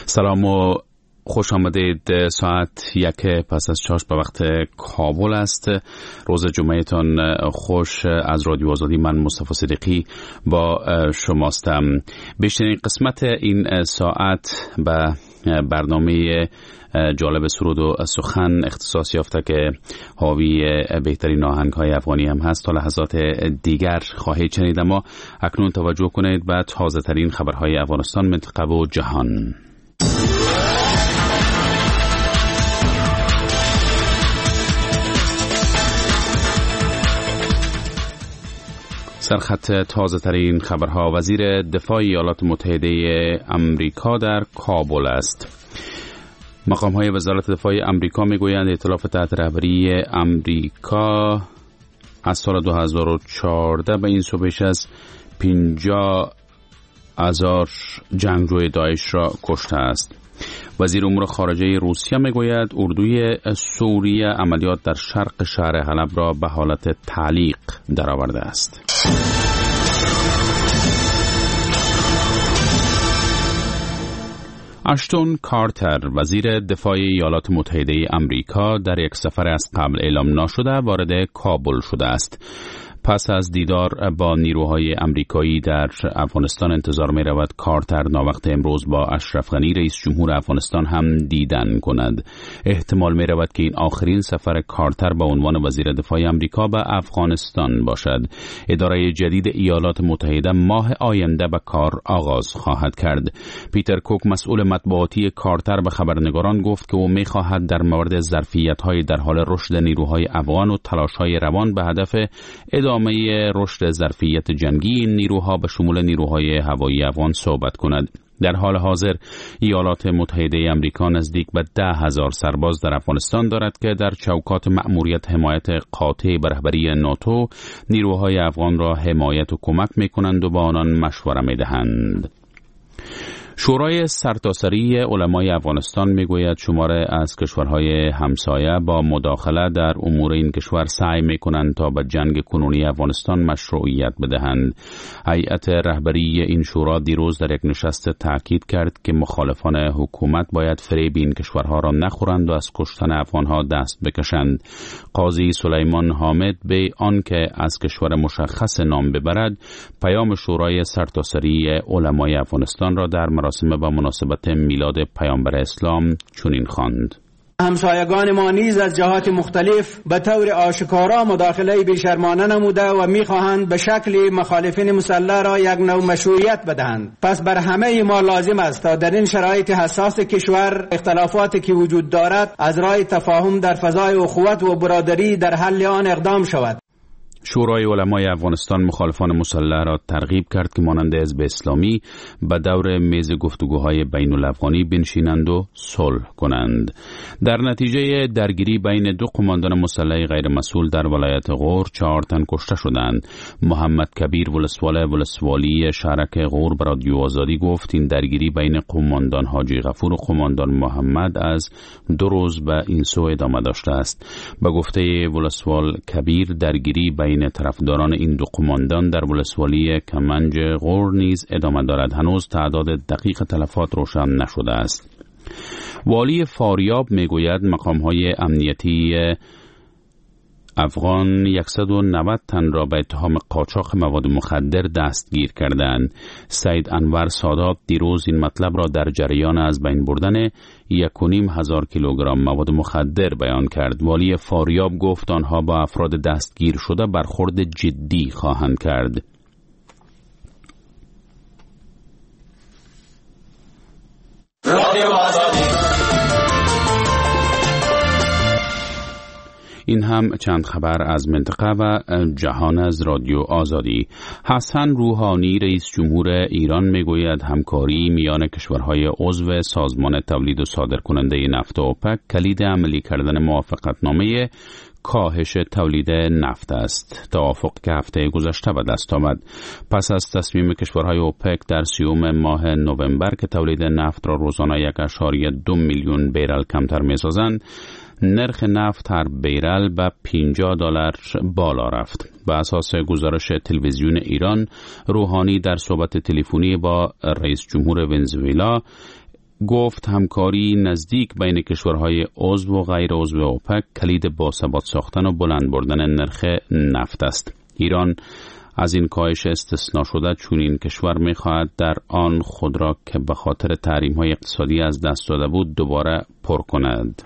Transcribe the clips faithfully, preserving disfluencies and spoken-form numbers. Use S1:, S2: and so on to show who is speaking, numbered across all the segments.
S1: سلام و خوش آمدید. ساعت یک پس از چاش به وقت کابل است. روز جمعهتان خوش. از رادیو آزادی من مصطفی صدیقی با شماستم. بیشترین قسمت این ساعت به برنامه جالب سرود و سخن اختصاص یافته که حاوی بهترین آهنگ‌های افغانی هم هست تا لحظات دیگر خواهید شنید. اما اکنون توجه کنید به تازه ترین خبرهای افغانستان، منطقه و جهان. سرخط تازه ترین خبرها: وزیر دفاع ایالات متحده امریکا در کابل است. مقام های وزارت دفاع امریکا میگویند ائتلاف تحت رهبری امریکا از سال دو هزار و چهارده به این سو بیش از پنجاه هزار جنگجوی داعش را کشته است. وزیر امور خارجه روسیه میگوید اردوی سوریه عملیات در شرق شهر حلب را به حالت تعلیق درآورده است. اشتون کارتر، وزیر دفاع ایالات متحده امریکا، در یک سفر از قبل اعلام نشده وارد کابل شده است. پس از دیدار با نیروهای امریکایی در افغانستان انتظار می رود کارتر ناوقت امروز با اشرف غنی رئیس جمهور افغانستان هم دیدن کند. احتمال می رود که این آخرین سفر کارتر به عنوان وزیر دفاع امریکا به افغانستان باشد. اداره جدید ایالات متحده ماه آینده به کار آغاز خواهد کرد. پیتر کوک، مسئول مطبوعاتی کارتر، به خبرنگاران گفت که او می خواهد در مورد ظرفیت‌های در حال رشد نیروهای افغان و تلاش‌های روان به هدف ادامه رشد ظرفیت جنگی این نیروها به شمول نیروهای هوایی افغان صحبت کند. در حال حاضر ایالات متحده امریکا نزدیک به ده هزار سرباز در افغانستان دارد که در چوکات مأموریت حمایت قاطع به رهبری ناتو نیروهای افغان را حمایت و کمک می کنند و با آنان مشوره می دهند. شورای سرتاسری علمای افغانستان میگوید شماره از کشورهای همسایه با مداخله در امور این کشور سعی میکنند تا به جنگ کنونی افغانستان مشروعیت بدهند. هیئت رهبری این شورا دیروز در یک نشست تاکید کرد که مخالفان حکومت باید فریب این کشورها را نخورند و از کشتن افغانها دست بکشند. قاضی سلیمان حامد به آنکه از کشور مشخص نام ببرد پیام شورای سرتاسری علمای افغانستان را در مراسم با مناسبت میلاد پیامبر اسلام چنین خواند:
S2: همسایگان ما نیز از جهات مختلف به طور آشکارا مداخله بیشرمانه نموده و میخواهند به شکل مخالفین مسلح را یک نوع مشروعیت بدهند. پس بر همه ما لازم است تا در این شرایط حساس کشور اختلافاتی که وجود دارد از راه تفاهم در فضای اخوت و برادری در حل آن اقدام شود.
S1: شورای علمای افغانستان مخالفان مسلح را ترغیب کرد که مانند حزب اسلامی به دور میز گفتگوهای بین الافغانی بنشینند و صلح کنند. در نتیجه درگیری بین دو قماندان مسلح غیر مسئول در ولایت غور چهار تن کشته شدند. محمد کبیر ولسوال ولسوالی شهرک غور به رادیو آزادی گفت این درگیری بین قماندان حاجی غفور و قماندان محمد از دو روز به این سو ادامه داشته است. به گفته ولسوال کبیر درگیری بین طرفداران این دو قماندان در ولسوالی کمنج غور نیز ادامه دارد. هنوز تعداد دقیق تلفات روشن نشده است. والی فاریاب میگوید مقام‌های امنیتی افغان صد و نود تن را به اتهام قاچاق مواد مخدر دستگیر کردند. سید انور سادات دیروز این مطلب را در جریان از بین بردن یک و نیم هزار کیلوگرم مواد مخدر بیان کرد. والی فاریاب گفت آنها با افراد دستگیر شده برخورد جدی خواهند کرد. این هم چند خبر از منطقه و جهان از رادیو آزادی. حسن روحانی رئیس جمهور ایران میگوید همکاری میان کشورهای عضو سازمان تولید و صادرکننده نفت اوپک کلید عملی کردن موافقتنامه کاهش تولید نفت است. توافق که هفته گذشته به دست آمد پس از تصمیم کشورهای اوپک در سیوم ماه نوامبر که تولید نفت را روزانه یک اشاری دو میلیون بیرل کمتر می‌سازند، نرخ نفت هر بیرل به پنجاه دلار بالا رفت. به اساس گزارش تلویزیون ایران، روحانی در صحبت تلفنی با رئیس جمهور ونزوئلا گفت همکاری نزدیک بین کشورهای عضو و غیر عضو اوپک کلید باثبات ساختن و بلند بردن نرخ نفت است. ایران از این کاهش استثنا شده چون این کشور می‌خواهد در آن خود را که به خاطر تحریم‌های اقتصادی از دست داده بود دوباره پر کند.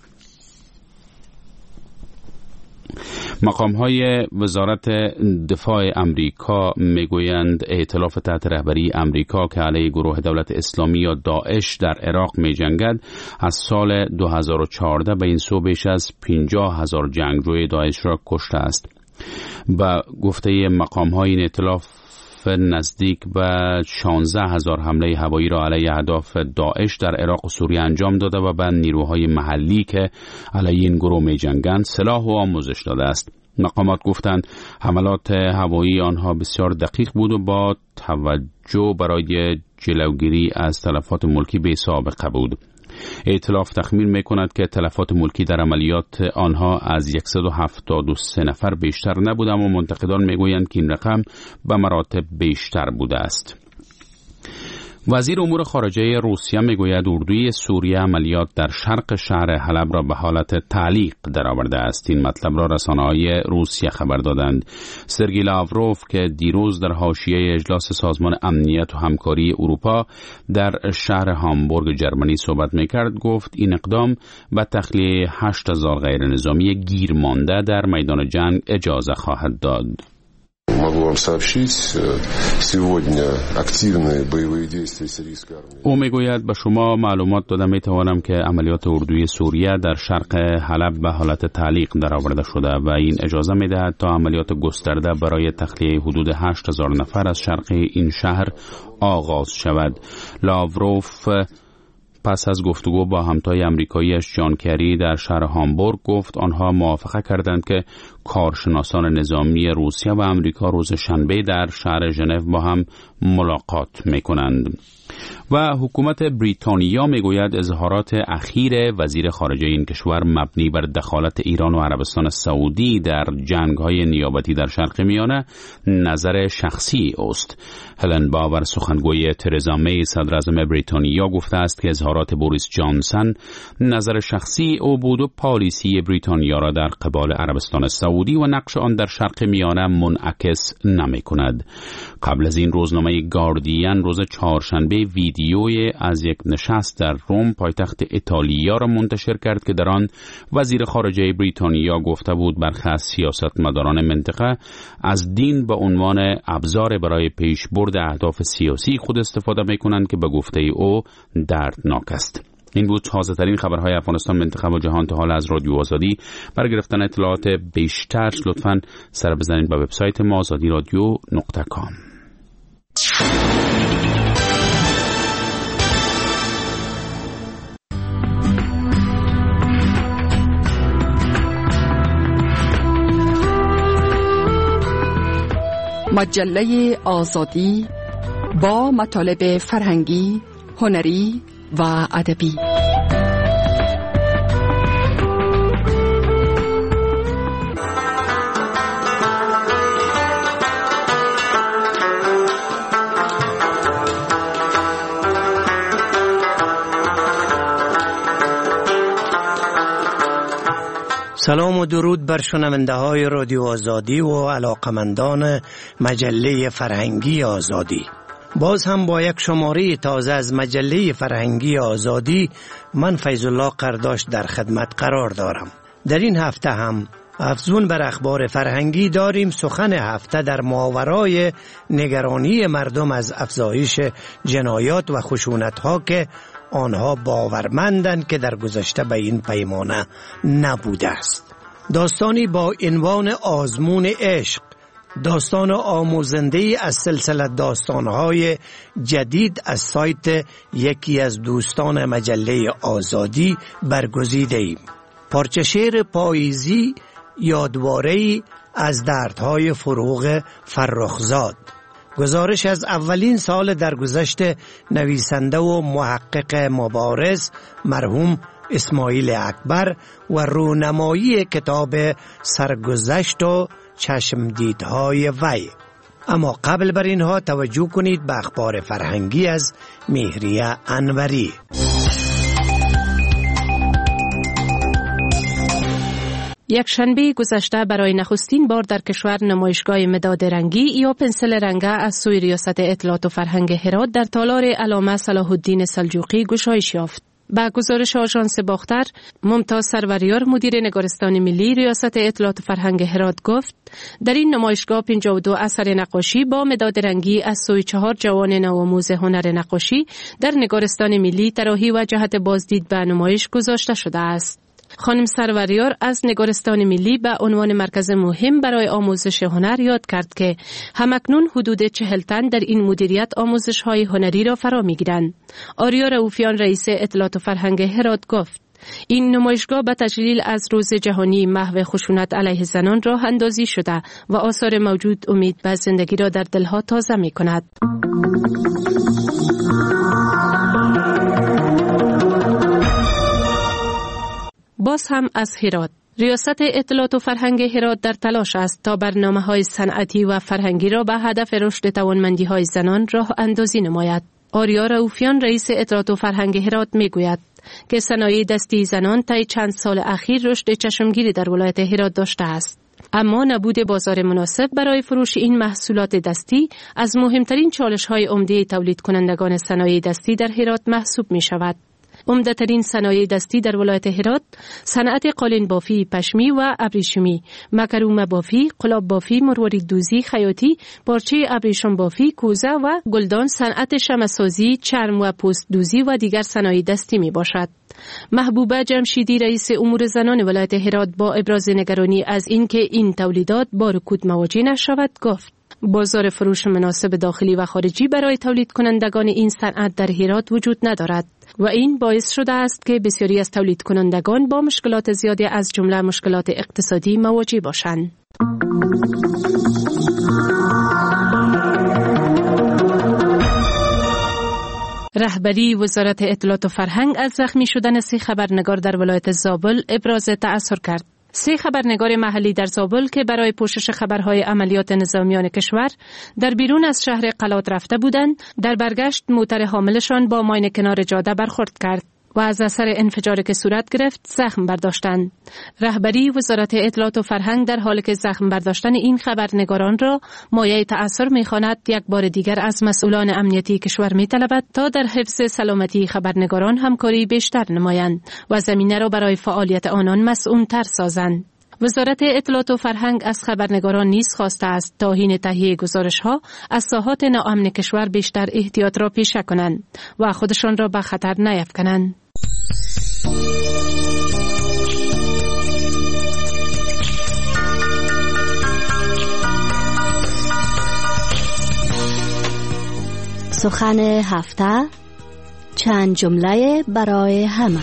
S1: مقام‌های وزارت دفاع امریکا میگویند ائتلاف تحت رهبری امریکا که علیه گروه دولت اسلامی یا داعش در عراق می‌جنگد از سال دو هزار و چهارده به این سو بیش از پنجاه هزار جنگجوی داعش را کشته است. با گفته مقام‌های این ائتلاف نزدیک به شانزده هزار حمله هوایی را علیه اهداف داعش در عراق و سوریه انجام داده و به نیروهای محلی که علیه این گروه می جنگند سلاح و آموزش داده است. مقامات گفتند حملات هوایی آنها بسیار دقیق بود و با توجه برای جلوگیری از تلفات ملکی بی سابقه بود. ائتلاف تخمین می‌کند که تلفات ملکی در عملیات آنها از صد و هفتاد و سه نفر بیشتر نبود، اما منتقدان می‌گویند که این رقم به مراتب بیشتر بوده است. وزیر امور خارجه روسیه میگوید اردوی سوریه عملیات در شرق شهر حلب را به حالت تعلیق درآورده است. این مطلب را رسانه‌های روسیه خبر دادند. سرگئی لاوروف که دیروز در حاشیه اجلاس سازمان امنیت و همکاری اروپا در شهر هامبورگ جرمنی صحبت میکرد گفت این اقدام به تخلیه هشت هزار غیر نظامی گیر مانده در میدان جنگ اجازه خواهد داد. او میگوید به شما معلومات دادم میتوانم که عملیات اردوی سوریه در شرق حلب به حالت تعلیق درآورده شده و این اجازه میدهد تا عملیات گسترده برای تخلیه حدود هشت هزار نفر از شرق این شهر آغاز شود. لاوروف پس از گفتگو با همتای امریکاییش جان کری در شهر هامبورگ گفت آنها موافقه کردند که کارشناسان نظامی روسیه و امریکا روز شنبه در شهر ژنو با هم ملاقات می‌کنند. و حکومت بریتانیا میگوید اظهارات اخیر وزیر خارجه این کشور مبنی بر دخالت ایران و عربستان سعودی در جنگ‌های نیابتی در شرق میانه نظر شخصی است. هلن باور سخنگوی ترزا می صدر اعظم بریتانیا گفته است که اظهارات بوریس جانسن نظر شخصی او بود و پالیسی بریتانیا را در قبال عربستان سعودی و نقش آن در شرق میانه منعکس نمی‌کند. قبل از این روزنامه گاردین روز چهارشنبه ویدیوی از یک نشست در روم پایتخت ایتالیا را منتشر کرد که در آن وزیر خارجه بریتانیا گفته بود برخی از سیاستمداران منطقه از دین به عنوان ابزار برای پیشبرد اهداف سیاسی خود استفاده می‌کنند که به گفته او دردناک است. این بود تازه ترین خبرهای افغانستان، منطقه و جهان تا حال از رادیو آزادی. برای گرفتن اطلاعات بیشتر لطفاً سر بزنید به وبسایت ما آزادی رادیو نقطه کام.
S3: مجله آزادی با مطالب فرهنگی، هنری و ادبی.
S4: سلام و درود بر شنونده های رادیو آزادی و علاقمندان مجله فرهنگی آزادی. باز هم با یک شماره تازه از مجله فرهنگی آزادی من فیض الله قرداش در خدمت قرار دارم. در این هفته هم افزون بر اخبار فرهنگی داریم سخن هفته در ماورای نگرانی مردم از افزایش جنایات و خشونت ها که آنها باورمندند که در گذشته به این پیمانه نبوده است. داستانی با عنوان آزمون عشق، داستان آموزنده از سلسله داستانهای جدید از سایت یکی از دوستان مجله آزادی برگزیده ایم. پارچه شعر پاییزی یادواره‌ای از دردهای فروغ فرخزاد. گزارش از اولین سال درگذشت نویسنده و محقق مبارز مرحوم اسماعیل اکبر و رونمایی کتاب سرگذشت و چشمدیدهای وی. اما قبل بر اینها توجه کنید به اخبار فرهنگی از مهریه انوری.
S5: یک شنبه گذشته برای نخستین بار در کشور نمایشگاه مداد رنگی یا پنسل رنگه از سوی ریاست اطلاعات و فرهنگ هرات در تالار علامه صلاح الدین سلجوقی گشایش یافت. با گزارش آژانس باختر، ممتاز سروریار مدیر نگارستان ملی ریاست اطلاعات و فرهنگ هرات گفت در این نمایشگاه پنجاه و دو اثر نقاشی با مداد رنگی از سوی چهار جوان نوآموز هنر نقاشی در نگارستان ملی طراحی و جهت بازدید به نمایش گذاشته شده است. خانم سروریار از نگارستان ملی به عنوان مرکز مهم برای آموزش هنر یاد کرد که همکنون حدود چهل تن در این مدیریت آموزش های هنری را فرا می گیرند. آریا رؤوفیان رئیس اطلاعات و فرهنگ هرات گفت این نمایشگاه به تجلیل از روز جهانی محو خشونت علیه زنان راه اندازی شده و آثار موجود امید به زندگی را در دلها تازه می کند. باز هم از هرات. ریاست اطلاعات و فرهنگ هرات در تلاش است تا برنامه‌های صنعتی و فرهنگی را به هدف رشد توانمندی‌های زنان راه اندازی نماید. آریا رؤوفیان رئیس اطلاعات و فرهنگ هرات میگوید که صنایع دستی زنان طی چند سال اخیر رشد چشمگیری در ولایت هرات داشته است. اما نبود بازار مناسب برای فروش این محصولات دستی از مهمترین چالش‌های عمده تولید کنندگان صنایع دستی در هرات محسوب می‌شود. عمده‌ترین صنایع دستی در ولایت هرات صنعت قالین بافی، پشمی و ابریشمی، مکروم بافی، قلاب بافی، مروارید دوزی، خیاطی، پارچه ابریشم بافی، کوزه و گلدان، صنعت شمع‌سازی، چرم و پوست دوزی و دیگر صنایع دستی می باشد. محبوبه جمشیدی رئیس امور زنان ولایت هرات با ابراز نگرانی از اینکه این تولیدات با رکود مواجه نشود گفت بازار فروش مناسب داخلی و خارجی برای تولید کنندگان این صنعت در هرات وجود ندارد و این باعث شده است که بسیاری از تولید کنندگان با مشکلات زیادی از جمله مشکلات اقتصادی مواجه باشند. رهبری وزارت اطلاعات و فرهنگ از زخمی شدن سه خبرنگار در ولایت زابل ابراز تأثر کرد. سه خبرنگار محلی در زابل که برای پوشش خبرهای عملیات نظامیان کشور در بیرون از شهر قلات رفته بودند، در برگشت موتر حاملشان با ماین کنار جاده برخورد کرد و از اثر انفجاری که صورت گرفت زخم برداشتند. رهبری وزارت اطلاعات و فرهنگ در حالی که زخم برداشتن این خبرنگاران را مایه تأثر می‌خواند، یک بار دیگر از مسئولان امنیتی کشور می‌طلبد تا در حفظ سلامتی خبرنگاران همکاری بیشتر نمایند و زمینه را برای فعالیت آنان مسئول‌تر سازند. وزارت اطلاعات و فرهنگ از خبرنگاران نیز خواسته است تا حین تهیه گزارش‌ها از ساحات ناامن کشور بیشتر احتیاط را پیشه کنند و خودشان را به خطر نیفکنند.
S6: سخن هفته، چند جمله برای همه.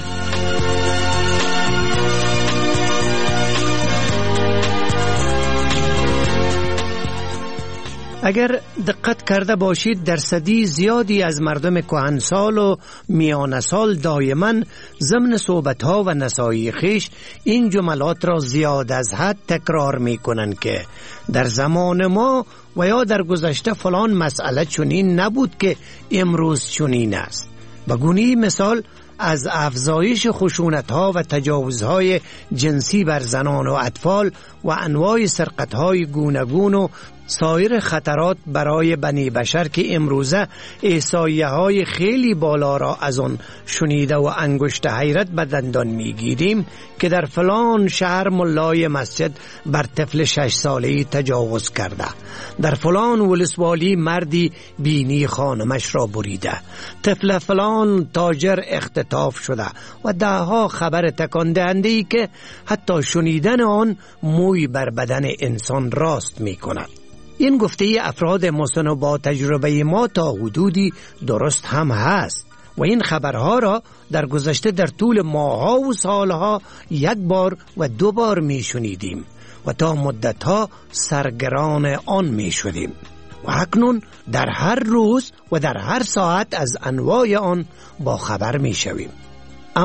S4: اگر دقت کرده باشید درصدی زیادی از مردم کهنسال و میانه سال دائما ضمن صحبت‌ها و نصایح خویش این جملات را زیاد از حد تکرار می‌کنند که در زمان ما و یا در گذشته فلان مسئله چنین نبود که امروز چنین است. به گونه مثال از افزایش خشونت‌ها و تجاوزهای جنسی بر زنان و اطفال و انواع سرقت‌های گوناگون و سایر خطرات برای بنی بشر که امروزه احصایه های خیلی بالا را از آن شنیده و انگشت حیرت به دندان میگیریم که در فلان شهر ملای مسجد بر طفل شش ساله‌ای تجاوز کرده، در فلان ولسوالی مردی بینی خانمش را بریده، طفل فلان تاجر اختطاف شده و دهها خبر تکان دهنده‌ای که حتی شنیدن آن موی بر بدن انسان راست می کند. این گفته افراد مسن با تجربه ما تا حدودی درست هم هست و این خبرها را در گذشته در طول ماه‌ها و سالها یک بار و دو بار می شنیدیم و تا مدتها سرگران آن می شدیم و اکنون در هر روز و در هر ساعت از انواع آن با خبر می شویم. اما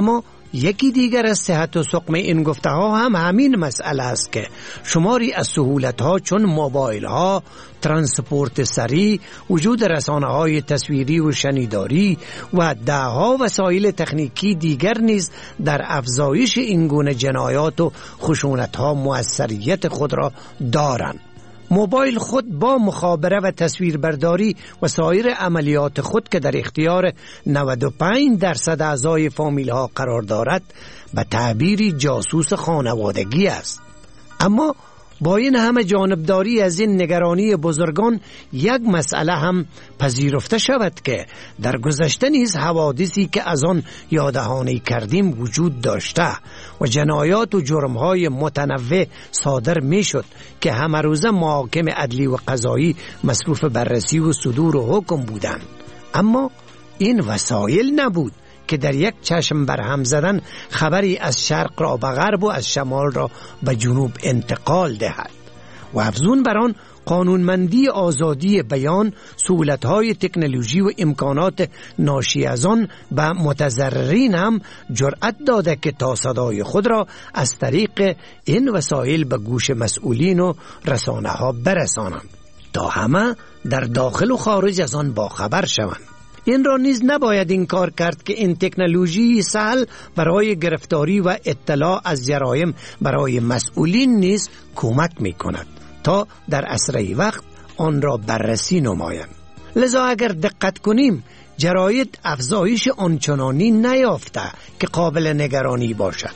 S4: یکی دیگر از صحت و سقم این گفته ها هم همین مسئله است که شماری از سهولت ها چون موبایل ها، ترانسپورت سریع، وجود رسانه های تصویری و شنیداری و دهها وسایل تکنیکی دیگر نیز در افزایش این گونه جنایات و خشونت ها مؤثریت خود را دارند. موبایل خود با مخابره و تصویربرداری و سایر عملیات خود که در اختیار نود و پنج درصد اعضای فامیل ها قرار دارد به تعبیری جاسوس خانوادگی است. اما با این همه جانبداری از این نگرانی بزرگان یک مسئله هم پذیرفته شود که در گذشته نیز حوادثی که از آن یاددهانی کردیم وجود داشته و جنایات و جرمهای متنوع صادر می شد که همه روزه محاکم عدلی و قضایی مصروف بررسی و صدور و حکم بودند. اما این وسایل نبود که در یک چشم برهم زدن خبری از شرق را به غرب و از شمال را به جنوب انتقال دهد و افزون بر آن قانونمندی آزادی بیان، سهولت‌های تکنولوژی و امکانات ناشی از آن به متضررین هم جرأت داده که تا صدای خود را از طریق این وسایل به گوش مسئولین و رسانه ها برسانند تا همه در داخل و خارج از آن باخبر شوند. این را نیز نباید انکار کرد که این تکنولوژی سهل برای گرفتاری و اطلاع از جرایم برای مسئولین نیز کمک می کند تا در اسرع وقت آن را بررسی نمایند. لذا اگر دقت کنیم جراید افزایش آنچنانی نیافته که قابل نگرانی باشد.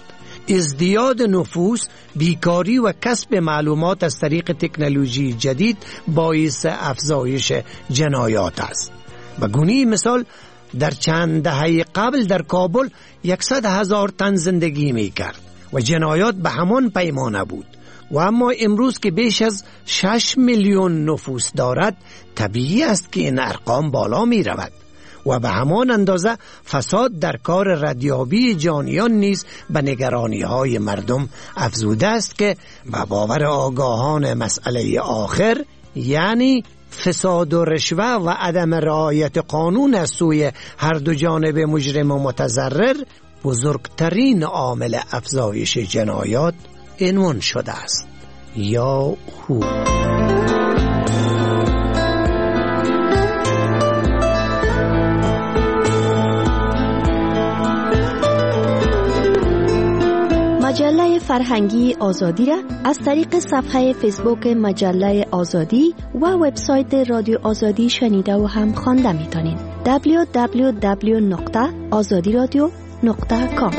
S4: ازدیاد نفوس، بیکاری و کسب معلومات از طریق تکنولوژی جدید باعث افزایش جنایات است. به گونه مثال در چند دهه قبل در کابل یکصد هزار تن زندگی می کرد و جنایات به همان پیمانه بود و اما امروز که بیش از شش میلیون نفوس دارد طبیعی است که این ارقام بالا می رود و به همان اندازه فساد در کار ردیابی جانیان نیز به نگرانی های مردم افزوده است که به باور آگاهان مسئله آخر یعنی فساد و رشوه و عدم رعایت قانون از سوی هر دو جانب مجرم و متضرر بزرگترین عامل افزایش جنایات عنوان شده است. یا هو
S6: مجله فرهنگی آزادی را از طریق صفحه فیسبوک مجله آزادی و وبسایت رادیو آزادی شنیده و هم خوانده میتونید. دبلیو دبلیو دبلیو نقطه آزادی رادیو نقطه کام.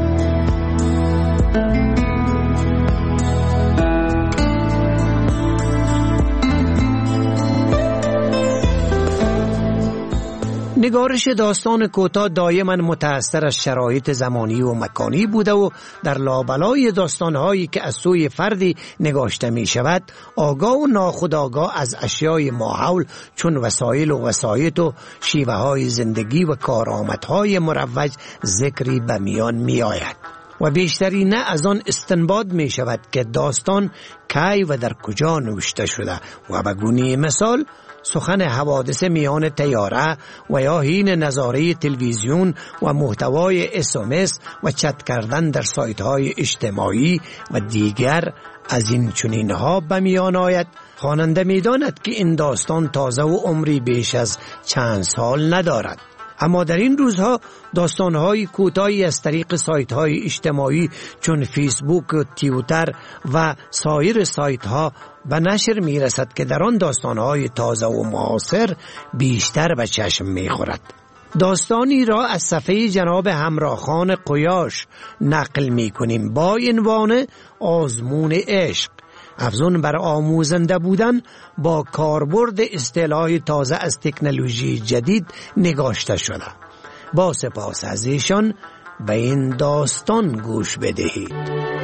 S4: نگارش داستان کوتاه دائما متأثر از شرایط زمانی و مکانی بوده و در لابلای داستانهایی که از سوی فردی نگاشته می شود آگاه و ناخودآگاه از اشیای ماحول چون وسایل و وسایط و شیوه های زندگی و کارآمدهای مروج ذکری به میان می آید و بیشتری نه از آن استنباط می شود که داستان کی و در کجا نوشته شده و به گونه مثال سخن حوادث میان طیاره و یا حین نظاره تلویزیون و محتوای اس ام اس و چت کردن در سایت های اجتماعی و دیگر از این چنین ها به میان آید. خواننده می داند که این داستان تازه و عمری بیش از چند سال ندارد، اما در این روزها داستان‌های کوتاهی از طریق سایت‌های اجتماعی چون فیسبوک و توییتر و سایر سایت‌ها به نشر می‌رسد که در آن داستان‌های تازه و معاصر بیشتر به چشم می‌خورد. داستانی را از صفحه جناب همراخان قیاش نقل می‌کنیم با عنوان آزمون عشق. افزون بر آموزنده بودن با کاربرد اصطلاح تازه از تکنولوژی جدید نگاشته شده. با سپاس از ایشان به این داستان گوش بدهید.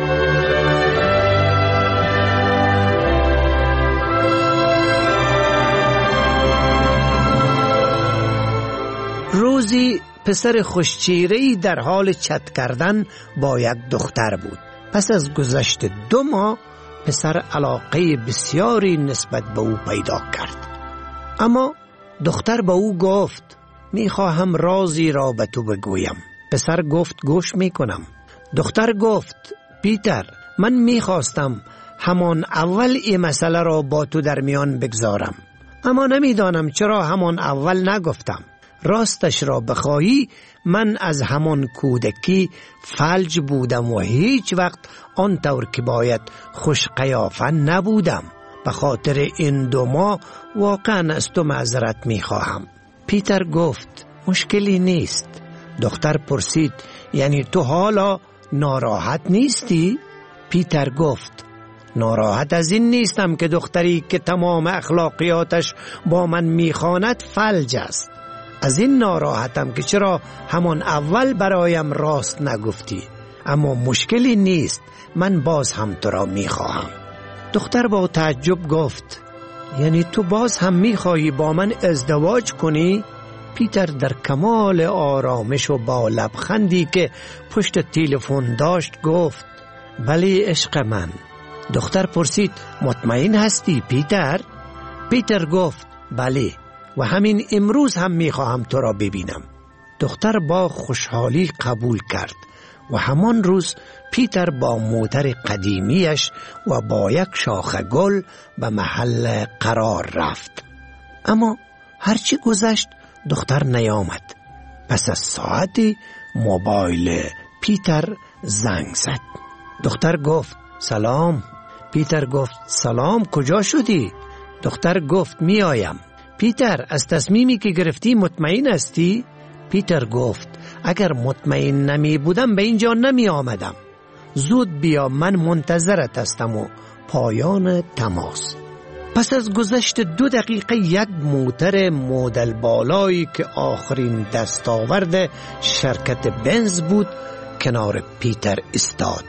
S4: روزی پسر خوشچیره‌ای در حال چت کردن با یک دختر بود. پس از گذشت دو ماه پسر علاقه بسیاری نسبت به او پیدا کرد، اما دختر به او گفت میخواهم رازی را به تو بگویم. پسر گفت گوش میکنم. دختر گفت پیتر، من میخواستم همان اول این مسئله را با تو در میان بگذارم، اما نمیدانم چرا همان اول نگفتم. راستش را بخواهی من از همان کودکی فلج بودم و هیچ وقت آنطور که باید خوش قیافه نبودم. به خاطر این دو ماه واقعا از تو معذرت میخواهم. پیتر گفت مشکلی نیست. دختر پرسید یعنی تو حالا ناراحت نیستی؟ پیتر گفت ناراحت از این نیستم که دختری که تمام اخلاقیاتش با من میخواند فلج است. از این ناراحتم که چرا همان اول برایم راست نگفتی. اما مشکلی نیست، من باز هم تو را میخواهم. دختر با تعجب گفت یعنی تو باز هم میخواهی با من ازدواج کنی؟ پیتر در کمال آرامش و با لبخندی که پشت تلفن داشت گفت بله عشق من. دختر پرسید مطمئن هستی پیتر؟ پیتر گفت بله و همین امروز هم میخواهم تو را ببینم. دختر با خوشحالی قبول کرد و همان روز پیتر با موتر قدیمیش و با یک شاخه گل به محل قرار رفت. اما هرچی گذشت دختر نیامد. پس از ساعتی موبایل پیتر زنگ زد. دختر گفت سلام. پیتر گفت سلام، کجا شدی؟ دختر گفت می آیم. پیتر از تصمیمی که گرفتی مطمئن هستی؟ پیتر گفت اگر مطمئن نمی بودم به اینجا نمی آمدم. زود بیا، من منتظرت هستم. و پایان تماس. پس از گذشت دو دقیقه یک موتر مدل بالایی که آخرین دستاورد شرکت بنز بود کنار پیتر استاد.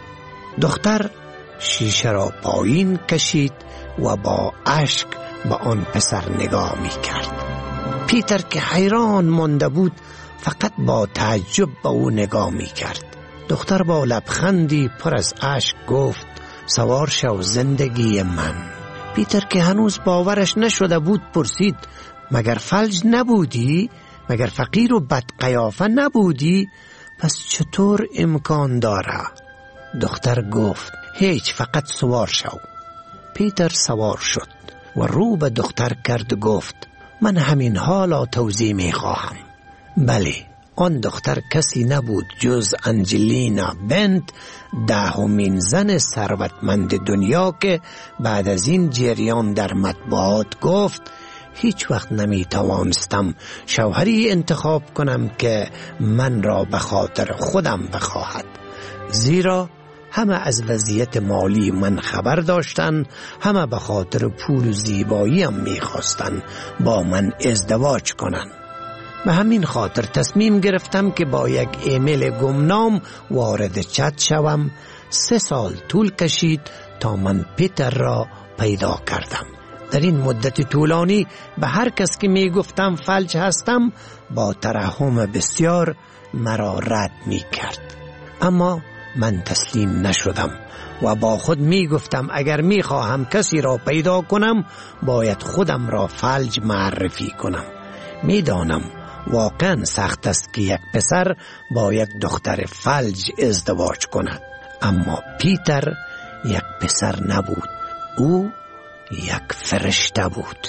S4: دختر شیشه را پایین کشید و با اشک به آن پسر نگاه می کرد. پیتر که حیران مانده بود فقط با تعجب به او نگاه می کرد. دختر با لبخندی پر از اشک گفت سوار شو زندگی من. پیتر که هنوز باورش نشده بود پرسید مگر فلج نبودی؟ مگر فقیر و بدقیافه نبودی؟ پس چطور امکان داره؟ دختر گفت هیچ، فقط سوار شو. پیتر سوار شد و رو به دختر کرد و گفت من همین حالا توضیح می خواهم. بله، آن دختر کسی نبود جز انجلینا بنت، دهمین زن ثروتمند دنیا که بعد از این جریان در مطبوعات گفت هیچ وقت نمی توانستم شوهری انتخاب کنم که من را به خاطر خودم بخواهد، زیرا همه از وضعیت مالی من خبر داشتن، همه به خاطر پول و زیباییم میخواستن با من ازدواج کنن. به همین خاطر تصمیم گرفتم که با یک ایمیل گمنام وارد چت شوم. سه سال طول کشید تا من پیتر را پیدا کردم. در این مدت طولانی به هر کس که می گفتم فلج هستم با ترحم بسیار مرا رد می کرد. اما من تسلیم نشدم و با خود می گفتم اگر می خواهم کسی را پیدا کنم باید خودم را فلج معرفی کنم. می دانم واقعا سخت است که یک پسر با یک دختر فلج ازدواج کند، اما پیتر یک پسر نبود، او یک فرشته بود.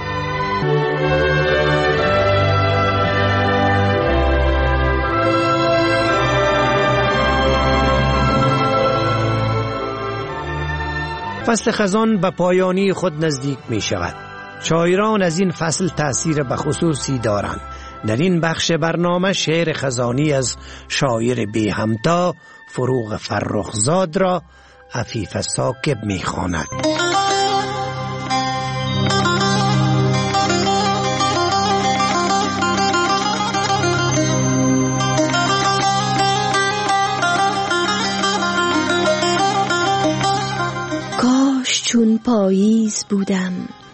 S4: فصل خزان به پایانی خود نزدیک می شود. شاعران از این فصل تأثیر به خصوصی دارند. در این بخش برنامه شعر خزانی از شاعر بی همتا فروغ فرخزاد را عفیف ثاقب می خواند.
S6: کاش چون پاییز بودم،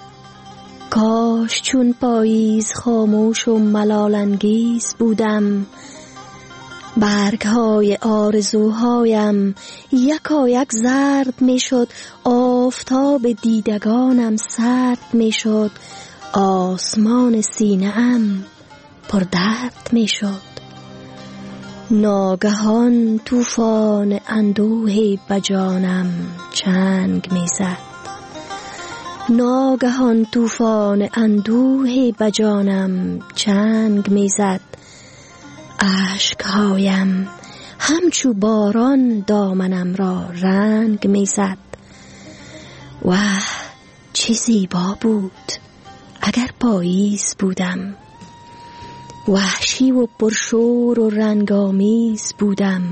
S6: کاش چون پاییز خاموش و ملال انگیز بودم. برگ های آرزوهایم یکا یک زرد می شد، آفتاب دیدگانم سرد می شد، آسمان سینه ام پر درد می شد. ناگهان طوفان اندوه بجانم چنگ میزد. ناگهان طوفان اندوه بجانم چنگ میزد. اشکهایم همچو باران دامنم را رنگ میزد. واه چه زیبا بود اگر پاییز بودم. وحشی و پرشور و رنگامیز بودم.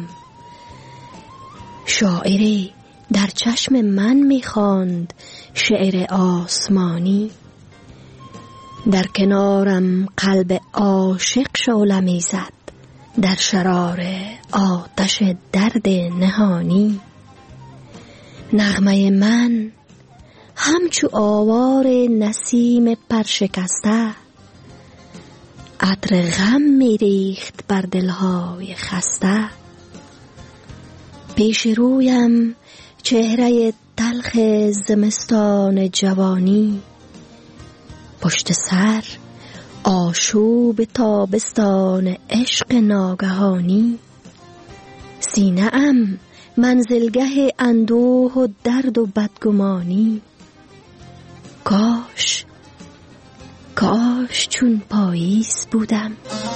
S6: شاعری در چشم من میخواند شعر آسمانی. در کنارم قلب عاشق شعله میزد در شرار آتش درد نهانی. نغمه من همچو آوار نسیم پرشکسته عطر غم میریخت بر دلهای خسته. پیش رویم چهره تلخ زمستان جوانی، پشت سر آشوب تابستان عشق ناگهانی. سینه ام منزلگه اندوه و درد و بدگمانی. کاش کاش چون پاییز بودم.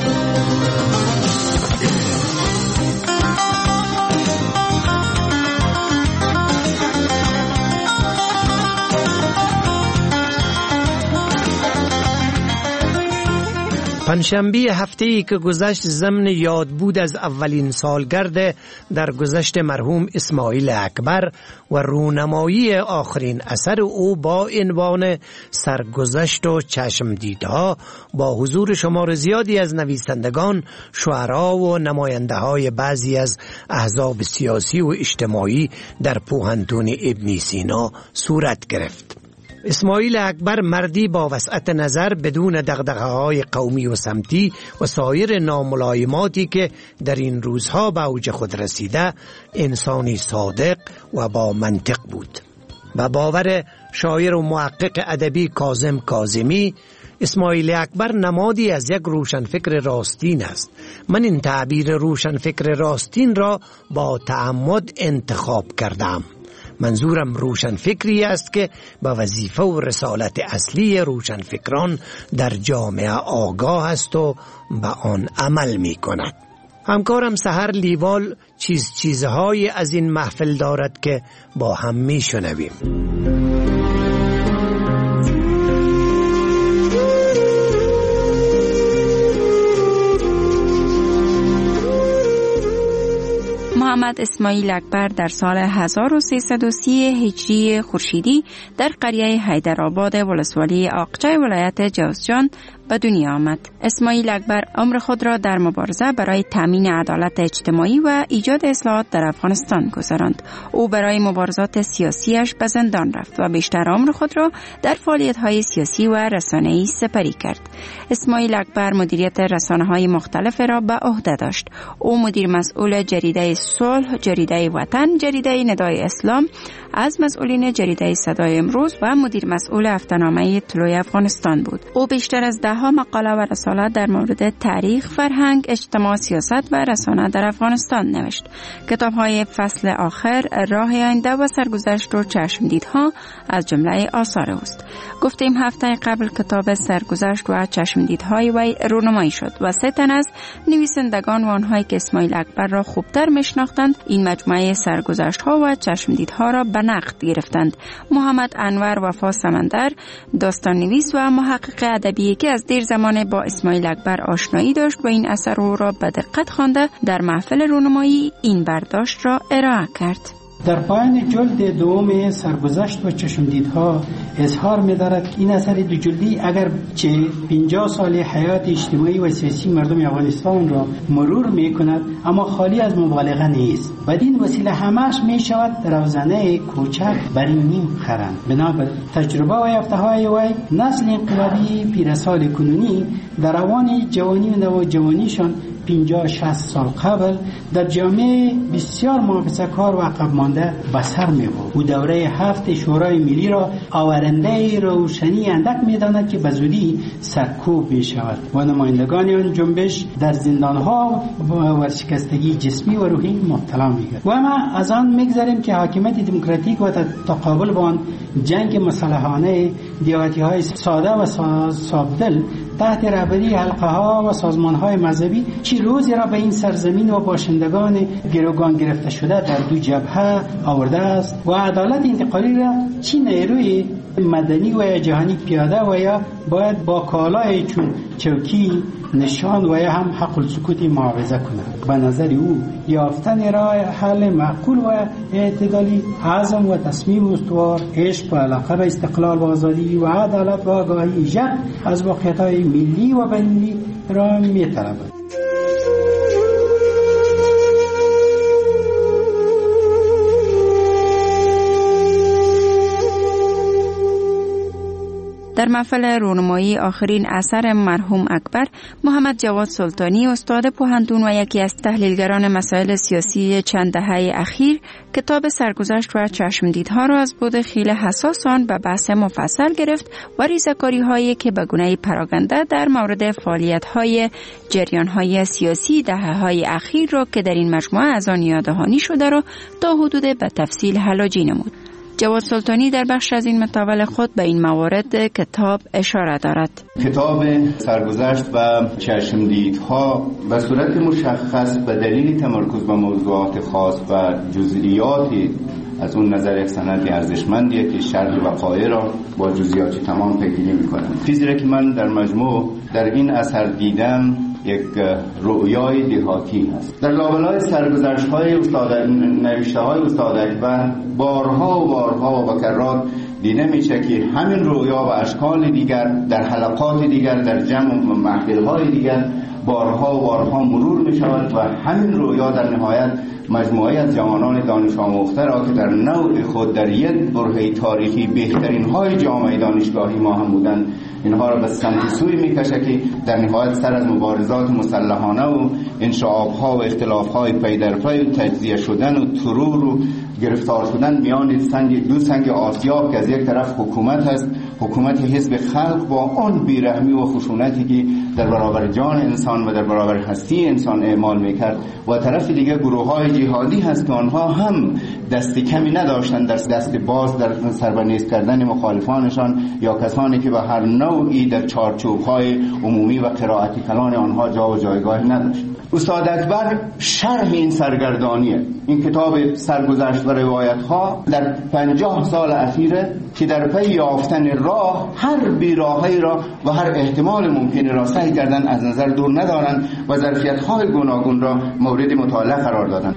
S4: پنجشنبه هفته‌ای که گذشت ضمن یاد بود از اولین سالگرد در گذشت مرحوم اسماعیل اکبر و رونمایی آخرین اثر او با عنوان سرگذشت و چشمدیدها با حضور شمار زیادی از نویسندگان، شعرا و نماینده های بعضی از احزاب سیاسی و اجتماعی در پوهنتون ابن سینا صورت گرفت. اسماعیل اکبر مردی با وسعت نظر بدون دغدغه‌های قومی و سمتی و سایر ناملایماتی که در این روزها به اوج خود رسیده، انسانی صادق و با منطق بود. و باور شاعر و محقق ادبی کاظم کاظمی، اسماعیل اکبر نمادی از یک روشنفکر راستین است. من این تعبیر روشنفکر راستین را با تعمد انتخاب کردم. منظورم روشنفکری است که با وظیفه و رسالت اصلی روشنفکران در جامعه آگاه است و به آن عمل می کند. همکارم سحر لیوال چیز چیزهای از این محفل دارد که با هم می شنویم.
S7: محمد اسماعیل اکبر در سال هزار و سیصد و سی هجری خورشیدی در قریه حیدرآباد ولسوالی آقچای ولایت جوزجان به دنیا آمد. اسماعیل اکبر عمر خود را در مبارزه برای تامین عدالت اجتماعی و ایجاد اصلاحات در افغانستان گذراند. او برای مبارزات سیاسیش به زندان رفت و بیشتر عمر خود را در فعالیت‌های سیاسی و رسانه‌ای سپری کرد. اسماعیل اکبر مدیریت رسانه‌های مختلف را به عهده داشت. او مدیر مسئول جریده صلح، جریده وطن، جریده ندای اسلام، از مسئولین جریده صدای امروز و مدیر مسئول هفته‌نامه طلوع افغانستان بود. او بیشتر از ده ها مقاله و رساله در مورد تاریخ، فرهنگ، اجتماع، سیاست و رسانه در افغانستان نوشت. کتاب‌های فصل آخر، راه آینده و سرگذشت و چشمدیدها از جمله آثار اوست. گفتیم هفته قبل کتاب سرگذشت و چشمدیدهای وی رونمایی شد و سه تن از نویسندگان و آنهایی که اسماعیل اکبر را خوبتر میشناختند این مجموعه سرگذشت‌ها و چشمدیدها را به نقد گرفتند. محمد انور وفا سمندر، داستان نویس و محقق ادبی که از دیر زمان با اسماعیل اکبر آشنایی داشت و این اثر او را به دقت خوانده، در محفل رونمایی این برداشت را ارائه کرد.
S2: در پایان جلد دوم سرگذشت و چشمدیدها اظهار می‌دارد که این اثر دو جلدی اگر چه پنجاه سال حیات اجتماعی و سیاسی مردم افغانستان را مرور می‌کند اما خالی از مبالغه نیست. بدین وسیله همش می‌شود روزنه کوچک بر این نیم خرند. بنابر تجربه و یافته‌های وی نسل انقلابی پیرسال کنونی در روان جوانی و نوجوانیشان پنجاه شصت سال قبل در جامعه بسیار محافظه‌کار و عقب مانده به سر می‌برد. او دوره هفت شورای ملی را آورنده روشنی اندک می‌داند که به زودی سرکوب می‌شود و نمایندگان آن جنبش در زندان‌ها و ورشکستگی جسمی و روحی مبتلا می‌گردند. و ما از آن می‌گذریم که حاکمیت دموکراتیک و تقابل با آن جنگ مسلحانه دیواتی‌های ساده و صافدل تحت رهبری حلقه‌ها و سازمان‌های مذهبی چی روزی را به این سرزمین و باشندگان گروگان گرفته شده در دو جبهه آورده است و عدالت انتقالی را چی نیروی مدنی و جهانی پیاده و یا باید با کالای چون چوکی نشان و یا هم حق السکوت معاوضه کند. به نظر او یافتن راه حل معقول و اعتدالی عزم و تصمیم استوار، عشق و علاقه به استقلال و آزادی و عدالت و آگاهی ایجاد از واقعیت‌های ملی و بین‌المللی را می‌طلبد.
S7: در محفل رونمایی آخرین اثر مرحوم اکبر، محمد جواد سلطانی استاد پوهنتون و یکی از تحلیلگران مسائل سیاسی چند دهه اخیر کتاب سرگذشت و چشمدیدها را از بود خیلی حساس آن به بحث مفصل گرفت و ریزه‌کاری هایی که به گونه پراگنده در مورد فعالیت های جریان های سیاسی دهه های اخیر را که در این مجموعه از آن یاددهانی شده را تا حدود به تفصیل حلاجی نمود. جواد سلطانی در بخش از این مطول خود به این موارد کتاب اشاره دارد.
S8: کتاب سرگذشت و چشمدیدها به صورت مشخص به دلیل تمرکز بر موضوعات خاص و جزئیاتی از اون نظر سند ارزشمندیه که شرح وقایع را با جزئیات تمام پیگیری می‌کنه. چیزی را که من در مجموع در این اثر دیدم یک رؤیای دهاتی هست. در لابلای سرگذشت‌های استاد نوشته‌های استاد اکبر بارها و بارها و بکرات دیده میشه که همین رؤیا و اشکال دیگر در حلقات دیگر در جمع و محفل‌های دیگر بارها و بارها مرور می شود و همین رویا در نهایت مجموعه از جوانان دانش آموخته را که در نوع خود در یک برهه تاریخی بهترین های جامعه دانشگاهی ما هم بودند، اینها را به سمت سوی می کشه که در نهایت سر از مبارزات مسلحانه و انشعاب‌ها و اختلاف‌های پی در پی و تجزیه شدن و ترور و گرفتار شدن میان سنگ دو سنگ آسیاب که از یک طرف حکومت هست، حکومت حزب خلق با آن بیرحمی و خشونتی که در برابر جان انسان و در برابر هستی انسان اعمال میکرد، و طرف دیگه گروه‌های جهادی هست که آنها هم دست کمی نداشتن در دست باز در سربنیز کردن مخالفانشان یا کسانی که به هر نوعی در چارچوب‌های عمومی و قرائتی کلان آنها جا و جایگاه نداشت. استاد اکبر شرح این سرگردانیه. این کتاب سرگذشت و روایت‌ها در پنجاه سال اخیره که در پی یافتن راه هر بیراهی را و هر احتمال ممکنی را سعی کردن از نظر دور ندارند و ظرفیت‌های گوناگون را مورد مطالعه قرار دادند.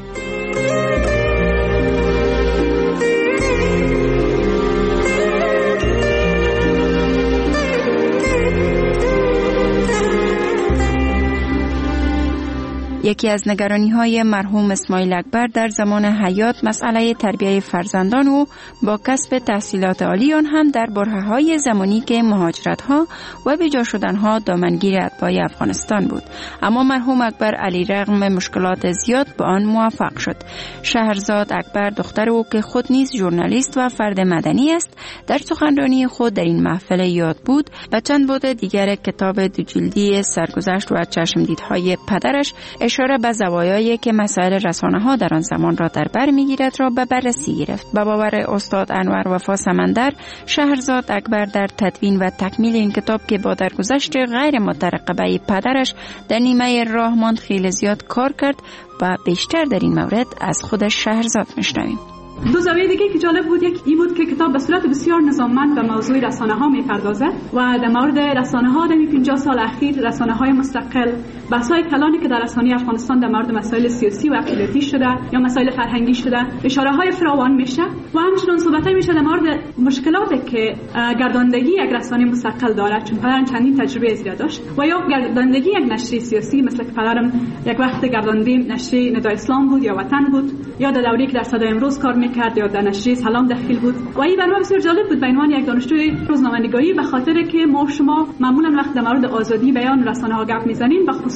S7: یکی از نگرانی‌های مرحوم اسماعیل اکبر در زمان حیات مسئله تربیت فرزندان و با کسب تحصیلات عالی آن هم در برهه‌های زمانی که مهاجرت‌ها و بیجا شدن‌ها دامنگیر اتباع افغانستان بود. اما مرحوم اکبر علیرغم مشکلات زیاد به آن موفق شد. شهرزاد اکبر دختر او که خود نیز ژورنالیست و فرد مدنی است، در سخنرانی خود در این محفل یاد بود و چند بود دیگر کتاب دو جلدی سرگذشت و چشمدیدهای پدرش اشاره به زوایایی که مسائل رسانه‌ها در آن زمان را در بر می‌گیرد را به بررسی گرفت. به باور استاد انور وفا سمندر، شهرزاد اکبر در تدوین و تکمیل این کتاب که با درگذشت غیر مترقبه پدرش در نیمه راه ماند خیلی زیاد کار کرد و بیشتر در این مورد از خود شهرزاد می‌شنویم.
S9: دو زاویه دیگه که جالب بود، یک این بود که کتاب به صورت بسیار نظاممند به موضوع رسانه‌ها می‌پردازه و در مورد رسانه‌ها در پنجاه سال اخیر رسانه‌های مستقل، بحث‌های کلانی که در رسانه افغانستان در مورد مسائل سیاسی و عقیدتی شده یا مسائل فرهنگی شده، اشاره‌های فراوان میشه و همچنین صحبت‌های میشه در مورد مشکلاتی که گرداندگی یک رسانه مستقل داره، چون پدرم چندین تجربه زیاد داشت، و یا گرداندگی یک نشریه سیاسی، مثل که پدرم یک وقت گردانده نشریه ندای اسلام بود یا وطن بود، یا در دوره‌ای که در صدای امروز کار کرد یا در نشریه سلام دخیل بود. و این برنامه بسیار جالب بود به عنوان یک دانشجوی روزنامه‌نگاری، به خاطر که ما شما معمولا وقت در مورد آزادی بیان رسانه‌ها گپ میزنیم، به خصوص